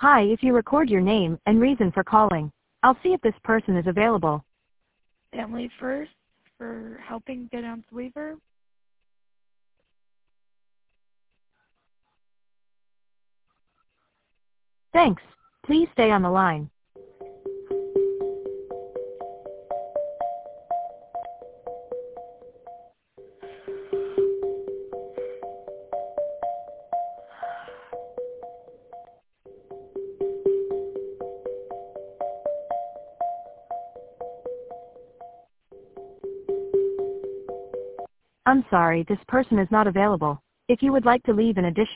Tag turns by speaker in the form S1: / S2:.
S1: Hi, if you record your name and reason for calling, I'll see if this person is available.
S2: Family First for helping get on waiver.
S1: Thanks. Please stay on the line. I'm sorry, this person is not available. If you would like to leave an additional